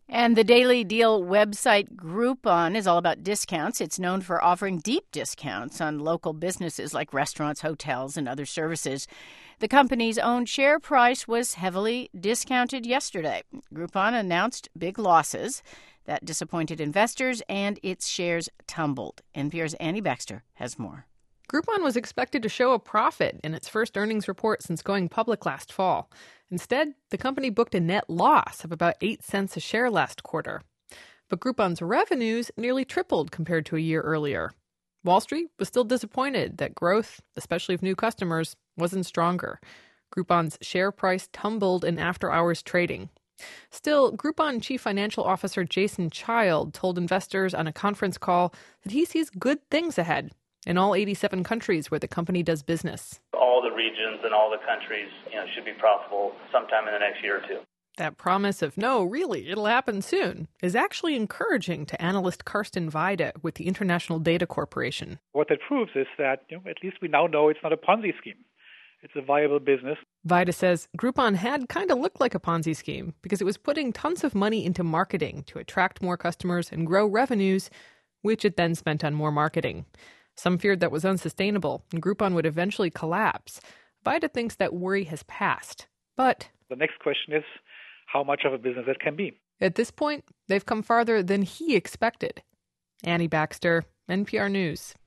And the Daily Deal website Groupon is all about discounts. It's known for offering deep discounts on local businesses like restaurants, hotels, and other services. The company's own share price was heavily discounted yesterday. Groupon announced big losses that disappointed investors, and its shares tumbled. NPR's Annie Baxter has more. Groupon was expected to show a profit in its first earnings report since going public last fall. Instead, the company booked a net loss of about 8 cents a share last quarter. But Groupon's revenues nearly tripled compared to a year earlier. Wall Street was still disappointed that growth, especially of new customers, wasn't stronger. Groupon's share price tumbled in after-hours trading. Still, Groupon Chief Financial Officer Jason Child told investors on a conference call that he sees good things ahead in all 87 countries where the company does business. All the regions and all the countries, should be profitable sometime in the next year or two. That promise of, no, really, it'll happen soon, is actually encouraging to analyst Karsten Weide with the International Data Corporation. What that proves is that, at least we now know it's not a Ponzi scheme. It's a viable business. Weide says Groupon had kind of looked like a Ponzi scheme because it was putting tons of money into marketing to attract more customers and grow revenues, which it then spent on more marketing. Some feared that was unsustainable and Groupon would eventually collapse. Weide thinks that worry has passed. But the next question is how much of a business it can be. At this point, they've come farther than he expected. Annie Baxter, NPR News.